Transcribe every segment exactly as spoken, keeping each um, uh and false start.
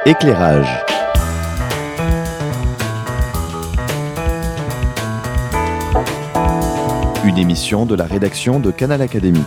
Éclairage. Une émission de la rédaction de Canal Académie.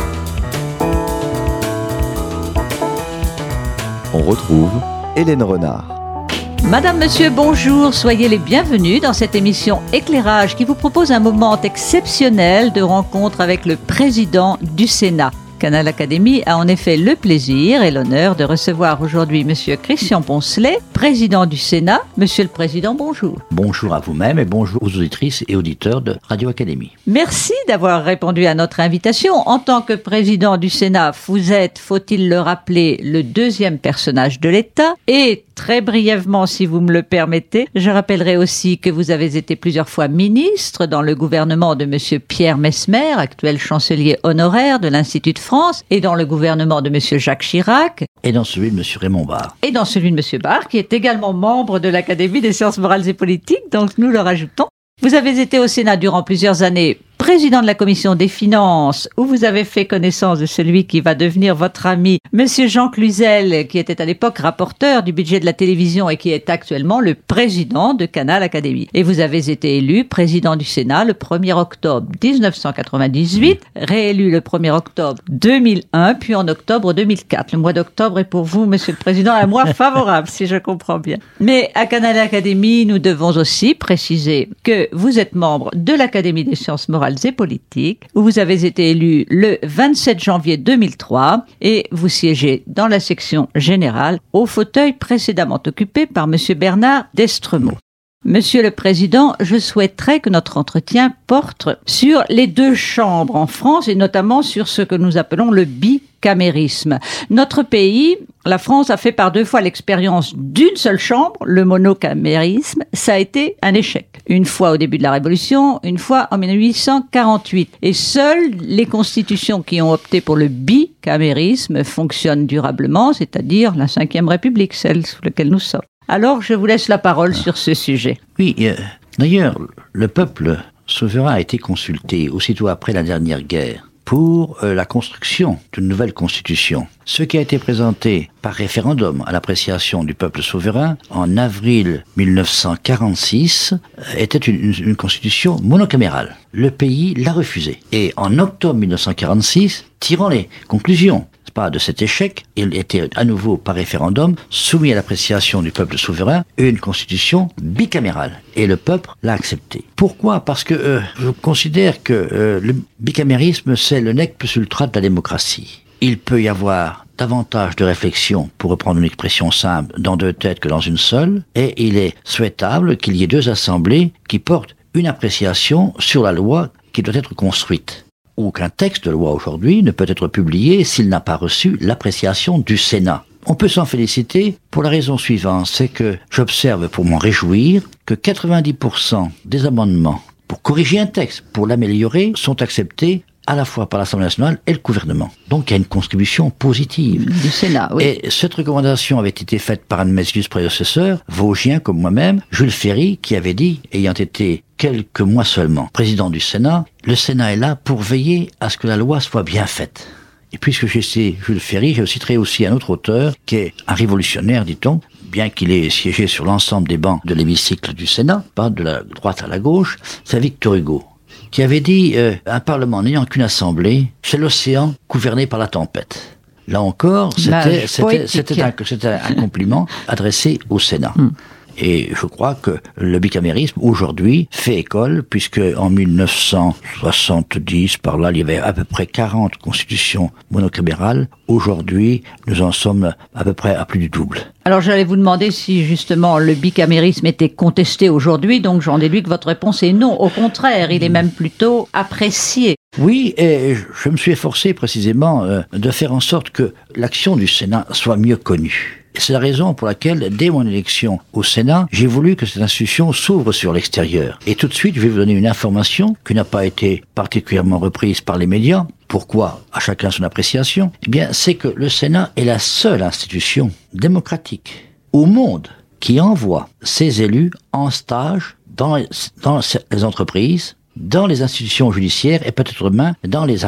On retrouve Hélène Renard. Madame, Monsieur, bonjour, soyez les bienvenus dans cette émission Éclairage qui vous propose un moment exceptionnel de rencontre avec le président du Sénat. Canal Académie a en effet le plaisir et l'honneur de recevoir aujourd'hui Monsieur Christian Poncelet, président du Sénat. Monsieur le Président, bonjour. Bonjour à vous-même et bonjour aux auditrices et auditeurs de Radio Académie. Merci d'avoir répondu à notre invitation. En tant que président du Sénat, vous êtes, faut-il le rappeler, le deuxième personnage de l'État. Et très brièvement, si vous me le permettez, je rappellerai aussi que vous avez été plusieurs fois ministre dans le gouvernement de Monsieur Pierre Messmer, actuel chancelier honoraire de l'Institut de France, et dans le gouvernement de Monsieur Jacques Chirac. Et dans celui de Monsieur Raymond Barre. Et dans celui de Monsieur Barre, qui est également membre de l'Académie des sciences morales et politiques, donc nous le rajoutons. Vous avez été au Sénat durant plusieurs années président de la commission des finances, où vous avez fait connaissance de celui qui va devenir votre ami, Monsieur Jean Cluzel, qui était à l'époque rapporteur du budget de la télévision et qui est actuellement le président de Canal Académie. Et vous avez été élu président du Sénat le premier octobre dix-neuf cent quatre-vingt-dix-huit, réélu le premier octobre deux mille un, puis en octobre deux mille quatre. Le mois d'octobre est pour vous, Monsieur le Président, un mois favorable, si je comprends bien. Mais à Canal Académie, nous devons aussi préciser que vous êtes membre de l'Académie des sciences morales et politiques, où vous avez été élu le vingt-sept janvier deux mille trois et vous siégez dans la section générale au fauteuil précédemment occupé par Monsieur Bernard d'Estremaux. Monsieur le Président, je souhaiterais que notre entretien porte sur les deux chambres en France et notamment sur ce que nous appelons le bicamérisme. Notre pays, la France, a fait par deux fois l'expérience d'une seule chambre, le monocamérisme. Ça a été un échec. Une fois au début de la Révolution, une fois en mille huit cent quarante-huit. Et seules les constitutions qui ont opté pour le bicamérisme fonctionnent durablement, c'est-à-dire la Cinquième République, celle sous laquelle nous sommes. Alors, je vous laisse la parole sur ce sujet. Oui, euh, d'ailleurs, le peuple souverain a été consulté aussitôt après la dernière guerre pour euh, la construction d'une nouvelle constitution. Ce qui a été présenté par référendum à l'appréciation du peuple souverain en avril mille neuf cent quarante-six euh, était une, une, une constitution monocamérale. Le pays l'a refusé. Et en octobre mille neuf cent quarante-six, tirant les conclusions de cet échec, il était à nouveau par référendum soumis à l'appréciation du peuple souverain une constitution bicamérale. Et le peuple l'a accepté. Pourquoi ? Parce que euh, je considère que euh, le bicamérisme, c'est le nec plus ultra de la démocratie. Il peut y avoir davantage de réflexion, pour reprendre une expression simple, dans deux têtes que dans une seule, et il est souhaitable qu'il y ait deux assemblées qui portent une appréciation sur la loi qui doit être construite. Aucun texte de loi aujourd'hui ne peut être publié s'il n'a pas reçu l'appréciation du Sénat. On peut s'en féliciter pour la raison suivante, c'est que j'observe pour m'en réjouir que quatre-vingt-dix pour cent des amendements pour corriger un texte, pour l'améliorer, sont acceptés à la fois par l'Assemblée nationale et le gouvernement. Donc il y a une contribution positive. Du Sénat, oui. Et cette recommandation avait été faite par un de mes illustres prédécesseurs, vosgien comme moi-même, Jules Ferry, qui avait dit, ayant été quelques mois seulement président du Sénat, le Sénat est là pour veiller à ce que la loi soit bien faite. Et puisque j'ai cité Jules Ferry, je citerai aussi un autre auteur, qui est un révolutionnaire, dit-on, bien qu'il ait siégé sur l'ensemble des bancs de l'hémicycle du Sénat, pas de la droite à la gauche, c'est Victor Hugo, qui avait dit euh, « Un parlement n'ayant qu'une assemblée, c'est l'océan gouverné par la tempête ». Là encore, c'était, c'était, c'était, un, c'était un compliment adressé au Sénat. Mm. Et je crois que le bicamérisme, aujourd'hui, fait école, puisque en mille neuf cent soixante-dix, par là, il y avait à peu près quarante constitutions monocamérales. Aujourd'hui, nous en sommes à peu près à plus du double. Alors, j'allais vous demander si, justement, le bicamérisme était contesté aujourd'hui, donc j'en déduis que votre réponse est non. Au contraire, il est même plutôt apprécié. Oui, et je me suis efforcé, précisément, euh, de faire en sorte que l'action du Sénat soit mieux connue. C'est la raison pour laquelle, dès mon élection au Sénat, j'ai voulu que cette institution s'ouvre sur l'extérieur. Et tout de suite, je vais vous donner une information qui n'a pas été particulièrement reprise par les médias. Pourquoi ? À chacun son appréciation. Eh bien, c'est que le Sénat est la seule institution démocratique au monde qui envoie ses élus en stage dans les, dans les entreprises, dans les institutions judiciaires et peut-être même dans les armées.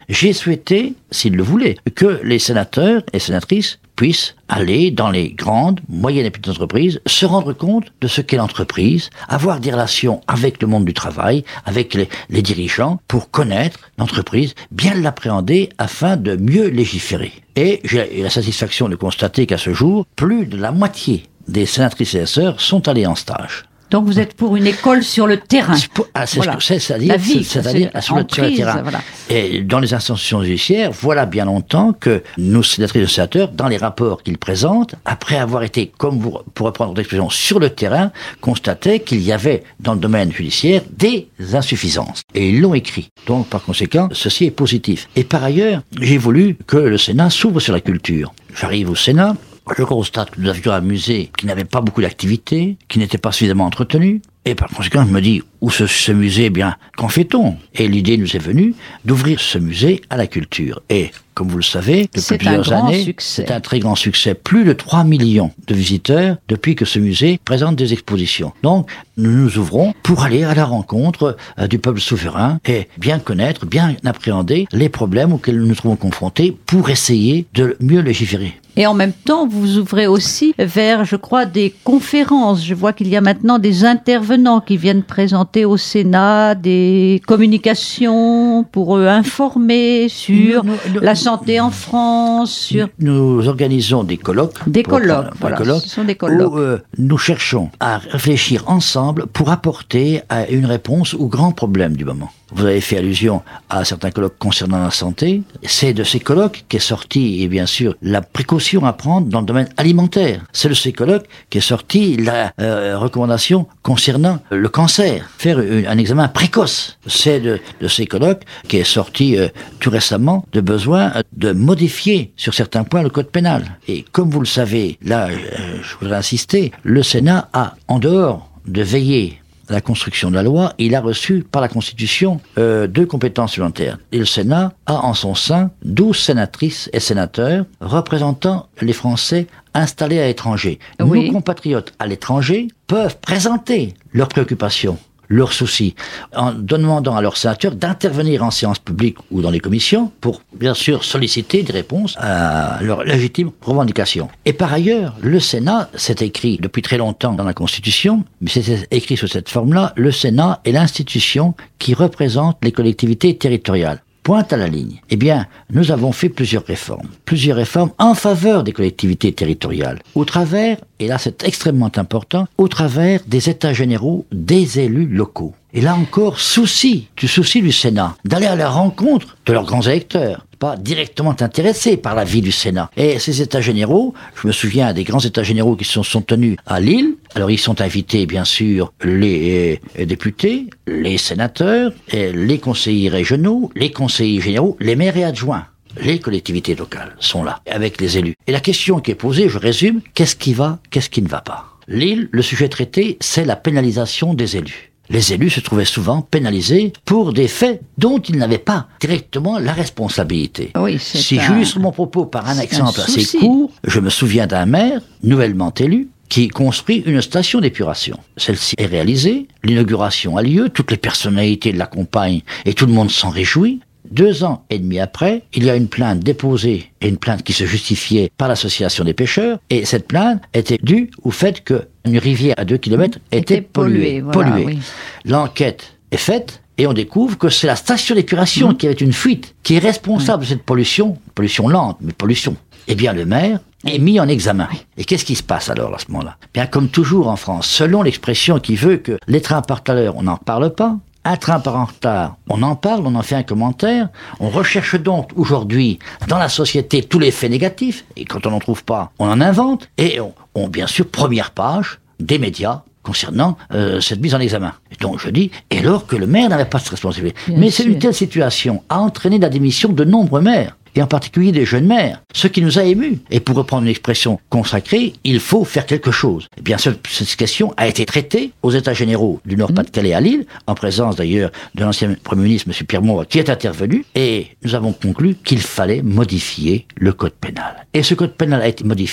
J'ai souhaité, s'ils le voulaient, que les sénateurs et sénatrices puissent aller dans les grandes, moyennes et petites entreprises, se rendre compte de ce qu'est l'entreprise, avoir des relations avec le monde du travail, avec les, les dirigeants, pour connaître l'entreprise, bien l'appréhender afin de mieux légiférer. Et j'ai la satisfaction de constater qu'à ce jour, plus de la moitié des sénatrices et sénateurs sont allés en stage. Donc vous êtes pour une école sur le terrain. C'est, pour, ah, c'est voilà. ce que c'est, c'est-à-dire, la vie, c'est, c'est-à-dire c'est sur, le, sur le terrain. Voilà. Et dans les institutions judiciaires, voilà bien longtemps que nos sénatrices et sénateurs, dans les rapports qu'ils présentent, après avoir été, comme vous, pour reprendre votre expression, sur le terrain, constataient qu'il y avait dans le domaine judiciaire des insuffisances. Et ils l'ont écrit. Donc par conséquent, ceci est positif. Et par ailleurs, j'ai voulu que le Sénat s'ouvre sur la culture. J'arrive au Sénat. Je constate que nous avions un musée qui n'avait pas beaucoup d'activité, qui n'était pas suffisamment entretenu. Et par conséquent, je me dis, où ce, ce musée, eh bien, qu'en fait-on? Et l'idée nous est venue d'ouvrir ce musée à la culture. Et, comme vous le savez, depuis c'est plusieurs un années, succès. c'est un très grand succès. Plus de trois millions de visiteurs depuis que ce musée présente des expositions. Donc, nous nous ouvrons pour aller à la rencontre euh, du peuple souverain et bien connaître, bien appréhender les problèmes auxquels nous nous trouvons confrontés pour essayer de mieux légiférer. Et en même temps, vous ouvrez aussi vers, je crois, des conférences. Je vois qu'il y a maintenant des intervenants qui viennent présenter au Sénat des communications pour euh, informer sur Nous, nous, la santé en France, sur... Nous organisons des colloques. Des pour- colloques, pour- voilà, colloques ce sont des colloques. Où euh, nous cherchons à réfléchir ensemble pour apporter à une réponse aux grands problèmes du moment. Vous avez fait allusion à certains colloques concernant la santé. C'est de ces colloques qu'est sortie, et bien sûr, la précaution à prendre dans le domaine alimentaire. C'est de ces colloques qu'est sortie la euh, recommandation concernant le cancer. Faire une- un examen précoce. C'est de, de ces colloques qu'est sorti euh, tout récemment de besoin de modifier sur certains points le code pénal. Et comme vous le savez, là, euh, je voudrais insister, le Sénat a, en dehors de veiller à la construction de la loi, il a reçu par la Constitution euh, deux compétences supplémentaires. Et le Sénat a en son sein douze sénatrices et sénateurs représentant les Français installés à l'étranger. Oui. Nos compatriotes à l'étranger peuvent présenter leurs préoccupations, leurs soucis, en demandant à leurs sénateurs d'intervenir en séance publique ou dans les commissions pour, bien sûr, solliciter des réponses à leurs légitimes revendications. Et par ailleurs, le Sénat, c'est écrit depuis très longtemps dans la Constitution, mais c'est écrit sous cette forme-là, le Sénat est l'institution qui représente les collectivités territoriales. Pointe à la ligne. Eh bien, nous avons fait plusieurs réformes. Plusieurs réformes en faveur des collectivités territoriales. Au travers, et là c'est extrêmement important, au travers des états généraux des élus locaux. Et là encore, souci, du souci du Sénat, d'aller à la rencontre de leurs grands électeurs, pas directement intéressés par la vie du Sénat. Et ces états généraux, je me souviens des grands états généraux qui se sont, sont tenus à Lille. Alors ils sont invités, bien sûr, les euh, députés, les sénateurs, et les conseillers régionaux, les conseillers généraux, les maires et adjoints. Les collectivités locales sont là, avec les élus. Et la question qui est posée, je résume, qu'est-ce qui va, qu'est-ce qui ne va pas? Lille, le sujet traité, c'est la pénalisation des élus. Les élus se trouvaient souvent pénalisés pour des faits dont ils n'avaient pas directement la responsabilité. Oui, c'est si un- j'illustre mon propos par un c'est exemple un assez souci. court, je me souviens d'un maire, nouvellement élu, qui construit une station d'épuration. Celle-ci est réalisée, l'inauguration a lieu, toutes les personnalités l'accompagnent et tout le monde s'en réjouit. Deux ans et demi après, il y a une plainte déposée, et une plainte qui se justifiait par l'association des pêcheurs, et cette plainte était due au fait qu'une rivière à deux kilomètres était, Était polluée, polluée. voilà, polluée. oui. L'enquête est faite, et on découvre que c'est la station d'épuration Mmh. qui avait une fuite, qui est responsable de cette pollution, pollution lente, mais pollution. Eh bien, le maire est mis en examen. Et qu'est-ce qui se passe alors à ce moment-là? Bien, comme toujours en France, selon l'expression qui veut que les trains partent à l'heure, on n'en parle pas. Un train part en retard, on en parle, on en fait un commentaire. On recherche donc aujourd'hui dans la société tous les faits négatifs. Et quand on n'en trouve pas, on en invente. Et on, on bien sûr, première page des médias concernant euh, cette mise en examen. Et donc je dis, et alors que le maire n'avait pas cette responsabilité. Bien Mais c'est sûr. une telle situation a entraîné la démission de nombreux maires, et en particulier des jeunes maires, ce qui nous a émus. Et pour reprendre une expression consacrée, il faut faire quelque chose. Eh bien, cette, cette question a été traitée aux États généraux du Nord-Pas-de-Calais à Lille, en présence d'ailleurs de l'ancien Premier ministre, M. Pierre Mauroy, qui est intervenu, et nous avons conclu qu'il fallait modifier le code pénal. Et ce code pénal a été modifié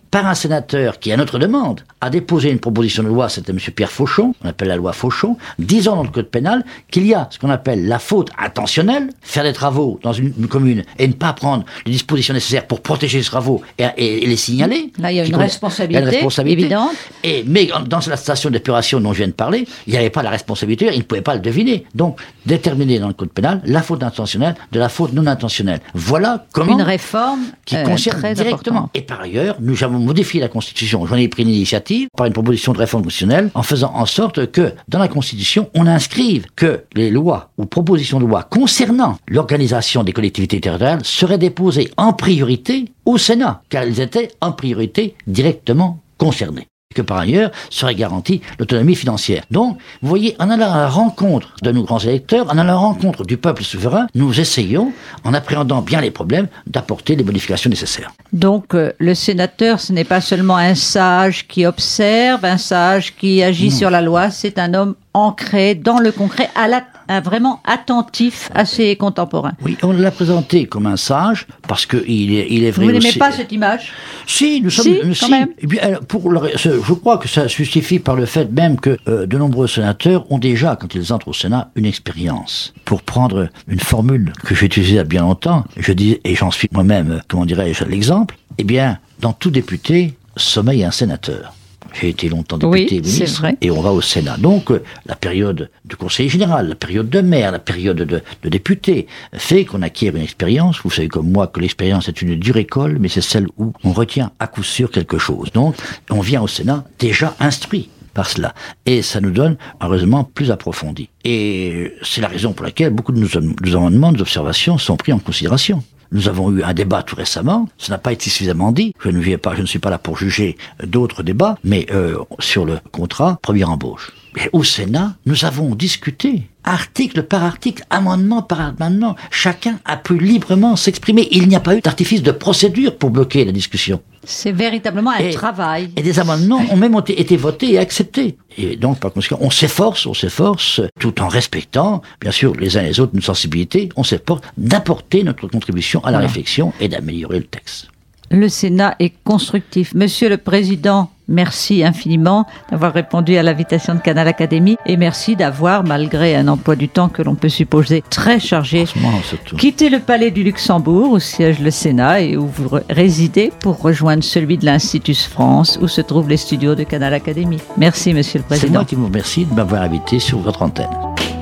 par un sénateur qui, à notre demande, a déposé une proposition de loi, c'était M. Pierre Fauchon, on appelle la loi Fauchon, disant dans le code pénal qu'il y a ce qu'on appelle la faute intentionnelle, faire des travaux dans une, une commune et ne pas prendre les dispositions nécessaires pour protéger ces travaux et, et, et les signaler. Là, il y a une connaît, responsabilité, il y a une responsabilité évidente. Et, mais dans la station d'épuration dont je viens de parler, il n'y avait pas la responsabilité, il ne pouvait pas le deviner. Donc, déterminer dans le code pénal la faute intentionnelle de la faute non intentionnelle. Voilà comment... Une réforme qui euh, concerne très directement. importante. Et par ailleurs, nous avons modifié la Constitution. J'en ai pris une initiative par une proposition de réforme constitutionnelle en faisant en sorte que dans la Constitution, on inscrive que les lois ou propositions de loi concernant l'organisation des collectivités territoriales seraient déposées en priorité au Sénat, car elles étaient en priorité directement concernées. Que par ailleurs serait garantie l'autonomie financière. Donc, vous voyez, en allant à la rencontre de nos grands électeurs, en allant à la rencontre du peuple souverain, nous essayons, en appréhendant bien les problèmes, d'apporter les modifications nécessaires. Donc, euh, le sénateur, ce n'est pas seulement un sage qui observe, un sage qui agit Non. sur la loi, c'est un homme ancré dans le concret, à la, un vraiment attentif à ses contemporains. Oui, on l'a présenté comme un sage, parce qu'il est, il est vrai Vous n'aimez aussi... pas cette image? Si, nous sommes... Si, nous, quand si. même. Eh bien, alors, pour le, je crois que ça se justifie par le fait même que euh, de nombreux sénateurs ont déjà, quand ils entrent au Sénat, une expérience. Pour prendre une formule que j'ai utilisée il y a bien longtemps, je dis, et j'en suis moi-même, comment dirais-je, l'exemple, eh bien, dans tout député, sommeille un sénateur. J'ai été longtemps député Oui, et ministre, c'est vrai. et on va au Sénat. Donc, euh, la période du conseiller général, la période de maire, la période de, de député, fait qu'on acquiert une expérience. Vous savez comme moi que l'expérience est une dure école, mais c'est celle où on retient à coup sûr quelque chose. Donc, on vient au Sénat déjà instruit par cela. Et ça nous donne un raisonnement plus approfondi. Et c'est la raison pour laquelle beaucoup de nos, nos amendements, nos observations sont pris en considération. Nous avons eu un débat tout récemment, ça n'a pas été suffisamment dit, je ne, viens pas, je ne suis pas là pour juger d'autres débats, mais euh, sur le contrat première embauche. Et au Sénat, nous avons discuté, article par article, amendement par amendement, chacun a pu librement s'exprimer. Il n'y a pas eu d'artifice de procédure pour bloquer la discussion. C'est véritablement un Et- travail. Et des amendements ont même été, été votés et acceptés. Et donc, par conséquent, on s'efforce, on s'efforce, tout en respectant, bien sûr, les uns et les autres, une sensibilité, on s'efforce d'apporter notre contribution à la Voilà. réflexion et d'améliorer le texte. Le Sénat est constructif. Monsieur le Président, merci infiniment d'avoir répondu à l'invitation de Canal Académie et merci d'avoir, malgré un emploi du temps que l'on peut supposer très chargé, Franchement, surtout. quitté le palais du Luxembourg où siège le Sénat et où vous re- résidez pour rejoindre celui de l'Institut France où se trouvent les studios de Canal Académie. Merci Monsieur le C'est Président. moi qui vous remercie de m'avoir invité sur votre antenne.